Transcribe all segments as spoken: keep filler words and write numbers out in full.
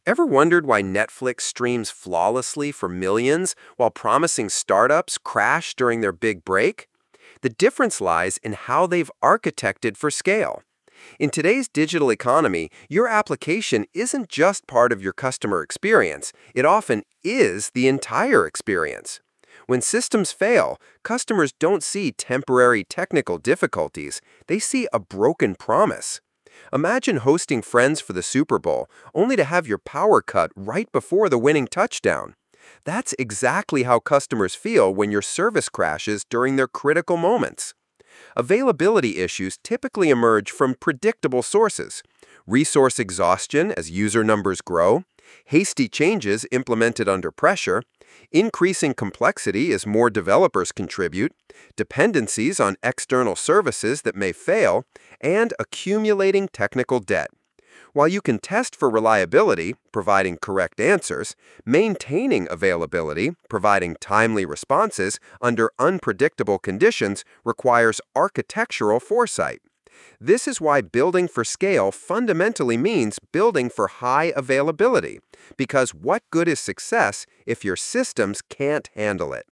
Ever wondered why Netflix streams flawlessly for millions while promising startups crash during their big break? The difference lies in how they've architected for scale. In today's digital economy, your application isn't just part of your customer experience, it often is the entire experience. When systems fail, customers don't see temporary technical difficulties, they see a broken promise. Imagine hosting friends for the Super Bowl, only to have your power cut right before the winning touchdown. That's exactly how customers feel when your service crashes during their critical moments. Availability issues typically emerge from predictable sources: resource exhaustion as user numbers grow, hasty changes implemented under pressure, increasing complexity as more developers contribute, dependencies on external services that may fail, and accumulating technical debt. While you can test for reliability, providing correct answers, maintaining availability, providing timely responses under unpredictable conditions requires architectural foresight. This is why building for scale fundamentally means building for high availability, because what good is success if your systems can't handle it?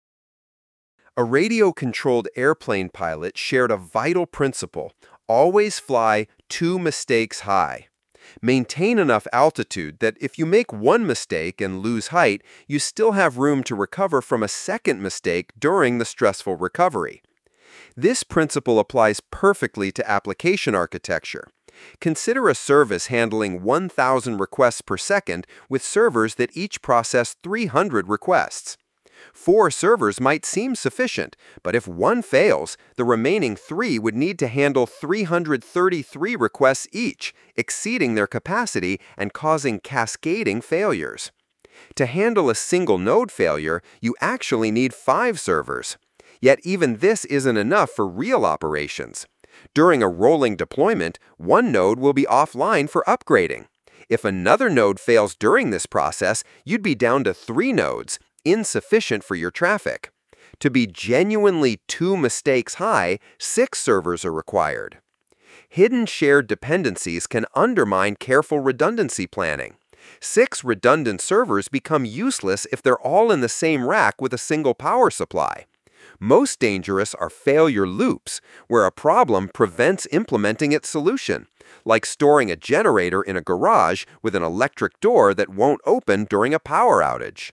A radio-controlled airplane pilot shared a vital principle: always fly two mistakes high. Maintain enough altitude that if you make one mistake and lose height, you still have room to recover from a second mistake during the stressful recovery. This principle applies perfectly to application architecture. Consider a service handling one thousand requests per second with servers that each process three hundred requests. Four servers might seem sufficient, but if one fails, the remaining three would need to handle three hundred thirty-three requests each, exceeding their capacity and causing cascading failures. To handle a single node failure, you actually need five servers. Yet even this isn't enough for real operations. During a rolling deployment, one node will be offline for upgrading. If another node fails during this process, you'd be down to three nodes, insufficient for your traffic. To be genuinely two mistakes high, six servers are required. Hidden shared dependencies can undermine careful redundancy planning. Six redundant servers become useless if they're all in the same rack with a single power supply. Most dangerous are failure loops, where a problem prevents implementing its solution, like storing a generator in a garage with an electric door that won't open during a power outage.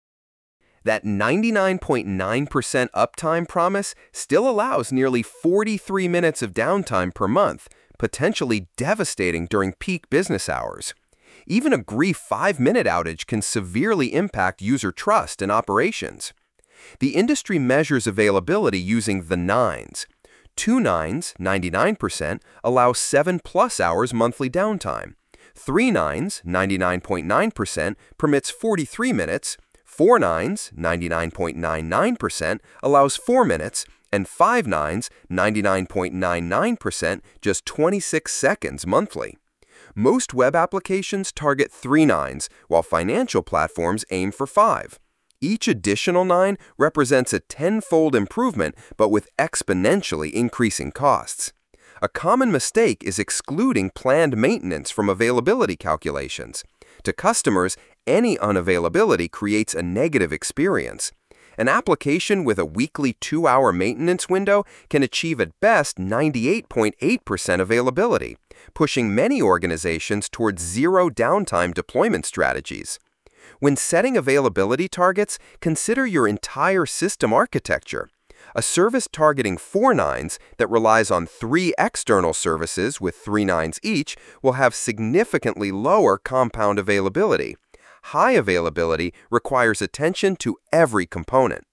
That ninety-nine point nine percent uptime promise still allows nearly forty-three minutes of downtime per month, potentially devastating during peak business hours. Even a brief five-minute outage can severely impact user trust and operations. The industry measures availability using the nines. Two nines, ninety-nine percent, allow seven plus hours monthly downtime. Three nines, ninety-nine point nine percent, permits forty-three minutes. Four nines, ninety-nine point nine nine percent, allows four minutes, and five nines, ninety-nine point nine nine percent, just twenty-six seconds monthly. Most web applications target three nines, while financial platforms aim for five. Each additional nine represents a tenfold improvement, but with exponentially increasing costs. A common mistake is excluding planned maintenance from availability calculations. To customers, any unavailability creates a negative experience. An application with a weekly two-hour maintenance window can achieve at best ninety-eight point eight percent availability, pushing many organizations towards zero downtime deployment strategies. When setting availability targets, consider your entire system architecture. A service targeting four nines that relies on three external services with three nines each will have significantly lower compound availability. High availability requires attention to every component.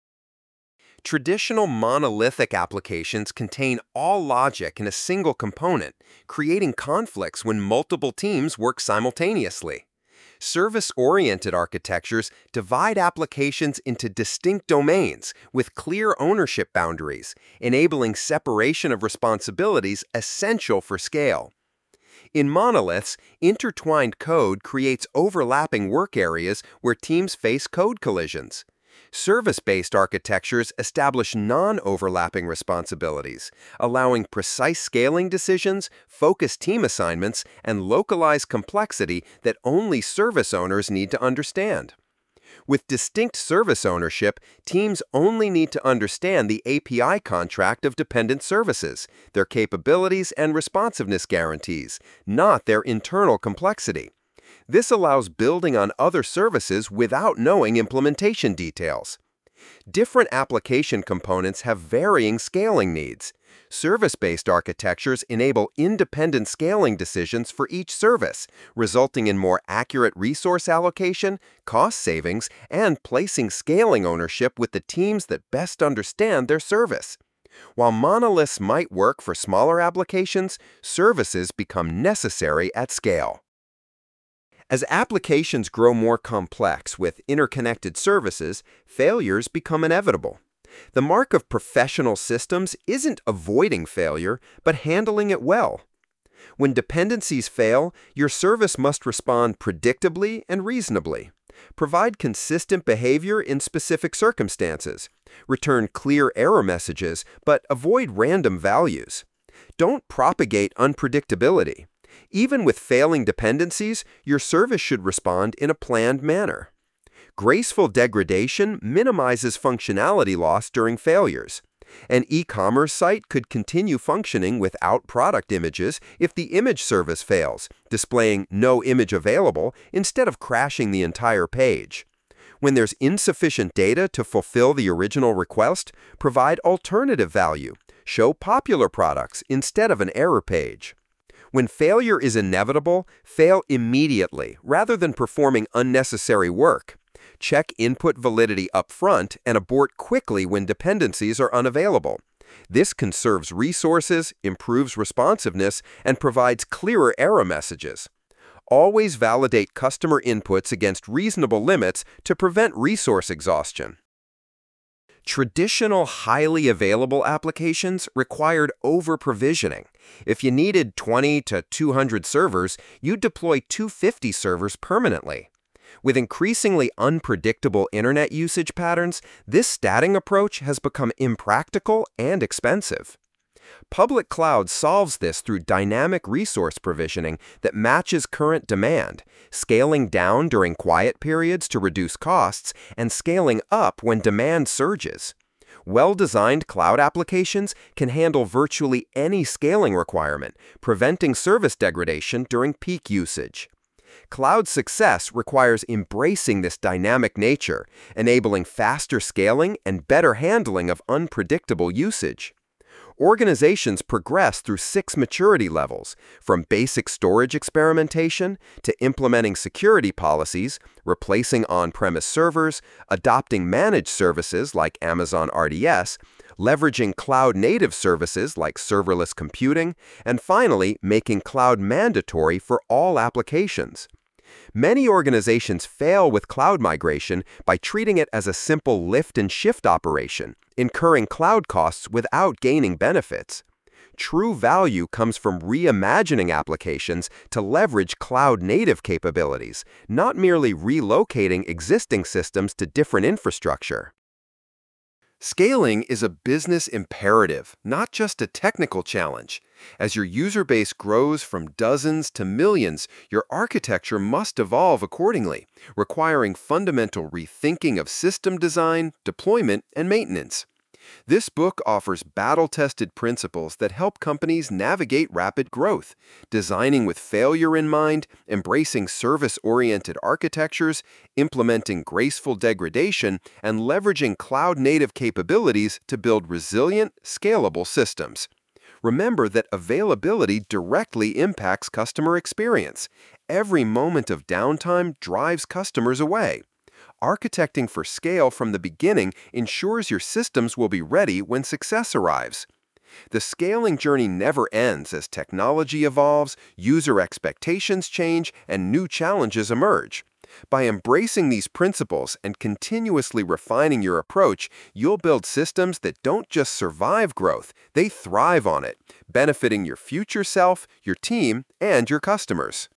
Traditional monolithic applications contain all logic in a single component, creating conflicts when multiple teams work simultaneously. Service-oriented architectures divide applications into distinct domains with clear ownership boundaries, enabling separation of responsibilities essential for scale. In monoliths, intertwined code creates overlapping work areas where teams face code collisions. Service-based architectures establish non-overlapping responsibilities, allowing precise scaling decisions, focused team assignments, and localized complexity that only service owners need to understand. With distinct service ownership, teams only need to understand the A P I contract of dependent services, their capabilities and responsiveness guarantees, not their internal complexity. This allows building on other services without knowing implementation details. Different application components have varying scaling needs. Service-based architectures enable independent scaling decisions for each service, resulting in more accurate resource allocation, cost savings, and placing scaling ownership with the teams that best understand their service. While monoliths might work for smaller applications, services become necessary at scale. As applications grow more complex with interconnected services, failures become inevitable. The mark of professional systems isn't avoiding failure, but handling it well. When dependencies fail, your service must respond predictably and reasonably. Provide consistent behavior in specific circumstances. Return clear error messages, but avoid random values. Don't propagate unpredictability. Even with failing dependencies, your service should respond in a planned manner. Graceful degradation minimizes functionality loss during failures. An e-commerce site could continue functioning without product images if the image service fails, displaying no image available instead of crashing the entire page. When there's insufficient data to fulfill the original request, provide alternative value. Show popular products instead of an error page. When failure is inevitable, fail immediately rather than performing unnecessary work. Check input validity up front and abort quickly when dependencies are unavailable. This conserves resources, improves responsiveness, and provides clearer error messages. Always validate customer inputs against reasonable limits to prevent resource exhaustion. Traditional highly available applications required over-provisioning. If you needed twenty to two hundred servers, you'd deploy two hundred fifty servers permanently. With increasingly unpredictable internet usage patterns, this statting approach has become impractical and expensive. Public cloud solves this through dynamic resource provisioning that matches current demand, scaling down during quiet periods to reduce costs, and scaling up when demand surges. Well-designed cloud applications can handle virtually any scaling requirement, preventing service degradation during peak usage. Cloud success requires embracing this dynamic nature, enabling faster scaling and better handling of unpredictable usage. Organizations progress through six maturity levels, from basic storage experimentation to implementing security policies, replacing on-premise servers, adopting managed services like Amazon R D S, leveraging cloud-native services like serverless computing, and finally, making cloud mandatory for all applications. Many organizations fail with cloud migration by treating it as a simple lift and shift operation, incurring cloud costs without gaining benefits. True value comes from reimagining applications to leverage cloud-native capabilities, not merely relocating existing systems to different infrastructure. Scaling is a business imperative, not just a technical challenge. As your user base grows from dozens to millions, your architecture must evolve accordingly, requiring fundamental rethinking of system design, deployment, and maintenance. This book offers battle-tested principles that help companies navigate rapid growth, designing with failure in mind, embracing service-oriented architectures, implementing graceful degradation, and leveraging cloud-native capabilities to build resilient, scalable systems. Remember that availability directly impacts customer experience. Every moment of downtime drives customers away. Architecting for scale from the beginning ensures your systems will be ready when success arrives. The scaling journey never ends as technology evolves, user expectations change, and new challenges emerge. By embracing these principles and continuously refining your approach, you'll build systems that don't just survive growth, they thrive on it, benefiting your future self, your team, and your customers.